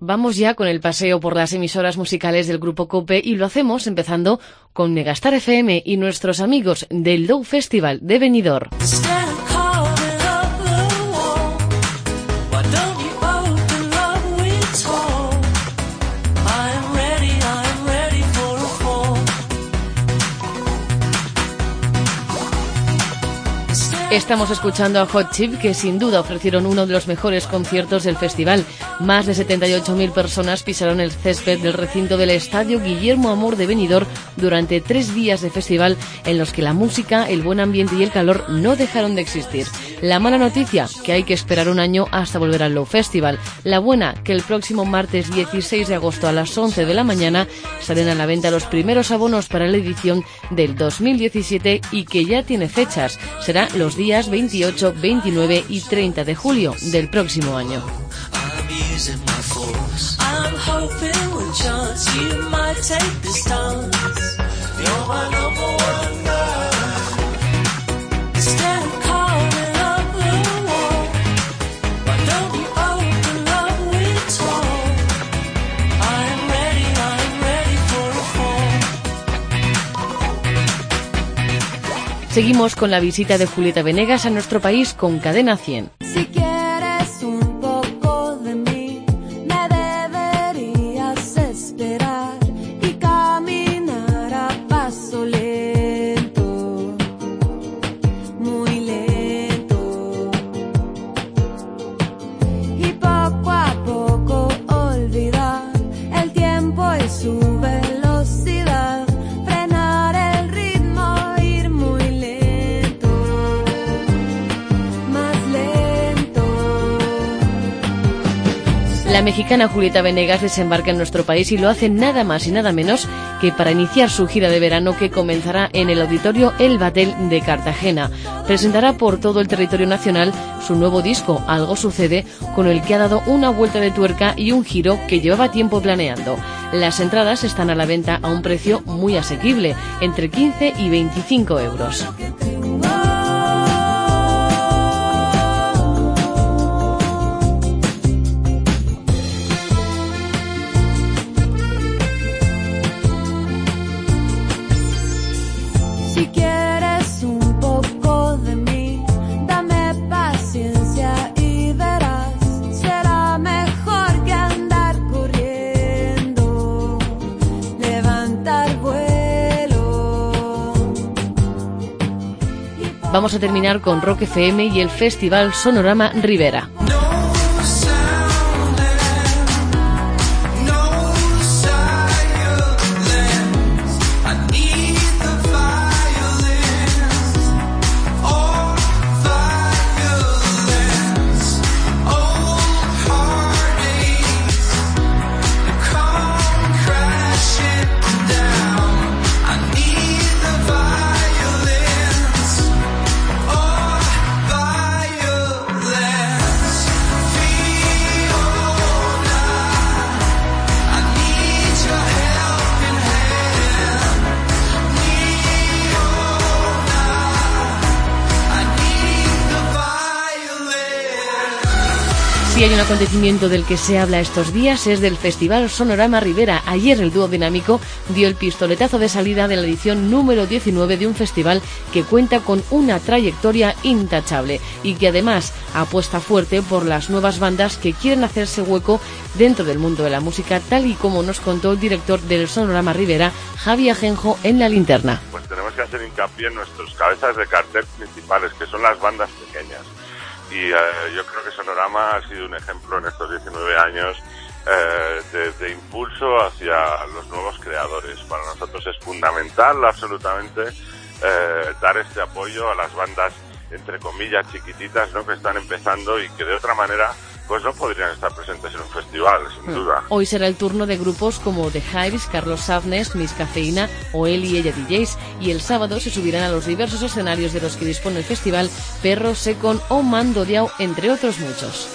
Vamos ya con el paseo por las emisoras musicales del Grupo COPE y lo hacemos empezando con Megastar FM y nuestros amigos del Low Festival de Benidorm. Estamos escuchando a Hot Chip, que sin duda ofrecieron uno de los mejores conciertos del festival. Más de 78.000 personas pisaron el césped del recinto del Estadio Guillermo Amor de Benidorm durante 3 días de festival en los que la música, el buen ambiente y el calor no dejaron de existir. La mala noticia, que hay que esperar un año hasta volver al Low Festival. La buena, que el próximo martes 16 de agosto a las 11 de la mañana salen a la venta los primeros abonos para la edición del 2017 y que ya tiene fechas. Será los días 28, 29 y 30 de julio del próximo año. Seguimos con la visita de Julieta Venegas a nuestro país con Cadena 100. Si quieres un poco de mí, me deberías esperar y caminar a paso lento, muy lento. Y poco a poco olvidar el tiempo y su velocidad. La mexicana Julieta Venegas desembarca en nuestro país y lo hace nada más y nada menos que para iniciar su gira de verano que comenzará en el Auditorio El Batel de Cartagena. Presentará por todo el territorio nacional su nuevo disco, Algo Sucede, con el que ha dado una vuelta de tuerca y un giro que llevaba tiempo planeando. Las entradas están a la venta a un precio muy asequible, entre 15 y 25 euros. Si quieres un poco de mí, dame paciencia y verás, será mejor que andar corriendo, levantar vuelo. Vamos a terminar con Rock FM y el Festival Sonorama Ribera. Si hay un acontecimiento del que se habla estos días es del Festival Sonorama Ribera. Ayer el dúo dinámico dio el pistoletazo de salida de la edición número 19 de un festival que cuenta con una trayectoria intachable y que además apuesta fuerte por las nuevas bandas que quieren hacerse hueco dentro del mundo de la música, tal y como nos contó el director del Sonorama Ribera, Javi Ajenjo, en La Linterna. Pues tenemos que hacer hincapié en nuestros cabezas de cartel principales, que son las bandas pequeñas. Y yo creo que Sonorama ha sido un ejemplo en estos 19 años de impulso hacia los nuevos creadores. Para nosotros es fundamental absolutamente dar este apoyo a las bandas, entre comillas, chiquititas, ¿no?, que están empezando y que de otra manera pues no podrían estar presentes en un festival, sin duda. Hoy será el turno de grupos como The Hives, Carlos Safnes, Miss Cafeína o Él y Ella DJs, y el sábado se subirán a los diversos escenarios de los que dispone el festival Perro, Secon o Mando Diao, entre otros muchos.